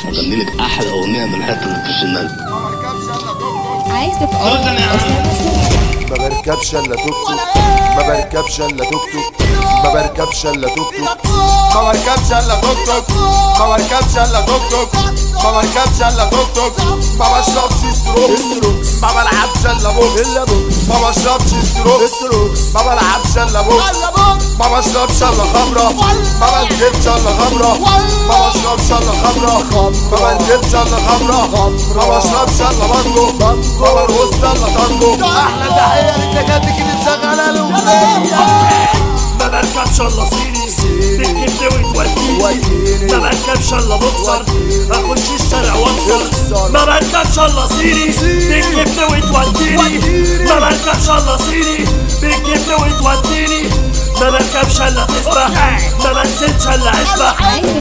اغني لك احلى اغنيه من الحته اللي في الشمال. عايز تبقى ما بركبش الا توك توك، ما بركبش الا توك توك، ما بركبش الا توك توك، ما بركبش الا توك توك، ما بركبش الا توك توك، ما بركبش الا توك توك، ما بشربش ستروكس، ما بلعبش الا بوكس، ما بشربش ستروكس، ما بلعبش الا بوكس، ما بشربش الا خمرة، ما بنزلش الا خمرة، ما بشربش الا خمرة، ما بنزلش الا خمرة، ما بشربش الا بانجو، ما برقصش الا تانجو. احلى تحية للتكاتك اللي مشغلة الاغنية. ما بركبش الا صيني تكتب وتوديني، ما بركبش الا بوكسر اخش الشارع واكسر، ما بركبش الا صيني تكتب وتوديني، ما بركبش الا صيني تكتب وتوديني، ما بركبش الا تسبح، ما بنزلش الا اشبح.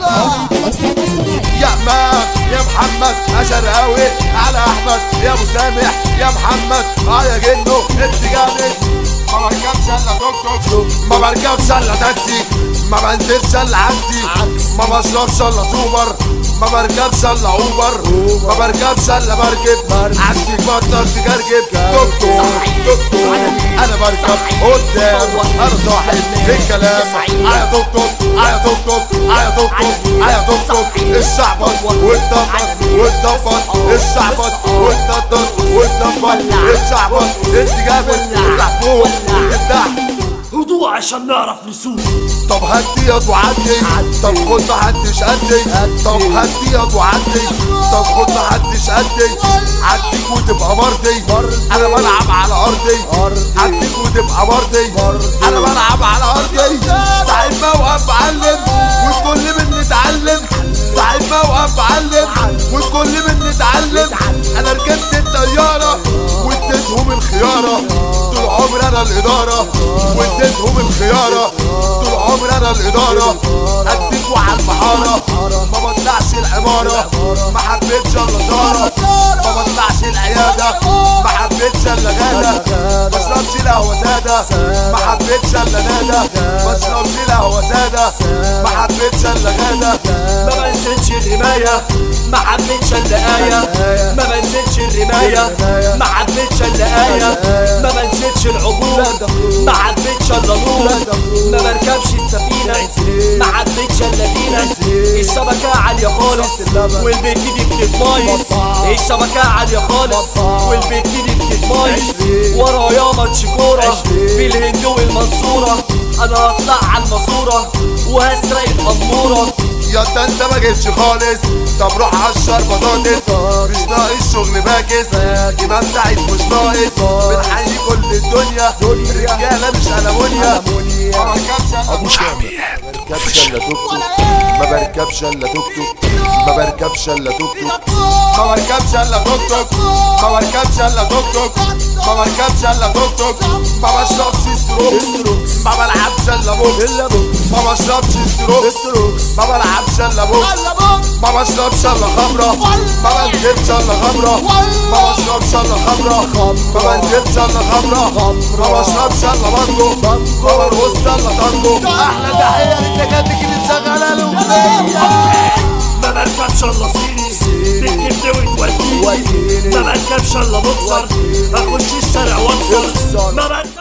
يا مان يا محمد اشرقاوي على احمد يا مسامح يا محمد يا جنو انت جامد. ما بركبش الا توك توك، ما بركبش الا تاكسي، ما بنزلش الا عكسي، ما بشربش الا سوبر، ما بركبش الا اوبر، ما بركبش الا بركب عكسي بطل تجرجب. توك توك توك توك انا بركب قدام انا صاحب الكلام. يا توك توك يا توك توك يا توك توك يا توك توك الشعبط والدبط والدبط الشعبط والدبط والدبط الشعبط انت جامد اطلع فوق تحت. هدوء عشان نعرف نسوق. طب هدي ياض وعدي، طب خد محدش قدي، طب هدي ياض وعدي، طب خد محدش قدي، عديك وتبقى مرضي، انا بلعب على ارضي، عديك وتبقى مرضي، انا بلعب على ارضي. ساعد موقف معلم والكل مني اتعلم، ساعد موقف معلم والكل مني اتعلم. انا ركبت الطياره واديتهم الخياره، طول عمري انا الاداره واديتهم الخياره، طول عمري انا الاداره. اديكوا على المحاره ما بطلعش العماره، ما حبيتش الا زاره، ما بطلعش العياده، ما حبيتش الا غاده، ما اشربش القهوه ساده، ما حبيتش الا ناده، ما اشربش القهوه ساده، ما حبيتش الا غاده. ما بنزلش الرمايه ما حبيتش الا ايه، ما بنزلش الرمايه ما حبيتش الا ايه، ما بنزلش العبور ما حبيتش الا نور، ما بركبش السفينه ما حبيتش الا دينا. الشبكه عاليه خالص والبيت دي بتتمايز، الشبكه عاليه خالص والبيت دي بتتمايز. ورايا ماتش كوره في الهند والمنصوره، انا هطلع على الماسوره وهسرق الاموره. يا ده انت ما جيتش خالص، طب روح عشر بطاطس، مش ناقص شغل باكس، امام سعيد مش ناقص، بنحيي كل الدنيا الرجاله مش ألمونيا. ما بركبش ابو شعبي ما بركبش الا توك توك، ما بركبش الا توك توك، ما بركبش الا توك توك، ما بركبش الا توك توك، ما بركبش الا توك توك، ما بشربش ستروكس، ما بلعبش الا بوكس، ما بشربش ستروكس، ما بلعبش الا بوكس، ما بشربش الا خمرة، ما بنزلش الا خمرة، ما بشربش الا خمرة، ما بنزلش الا خمرة، ما بشربش الا بانجو، ما برقصش الا تانجو. احلى تحية للتكاتك اللي مشغلة الاغنية. ما بركبش الا صيني تكتب وتوديني، ما بركبش الا بوكسر اخش الشارع واكسر.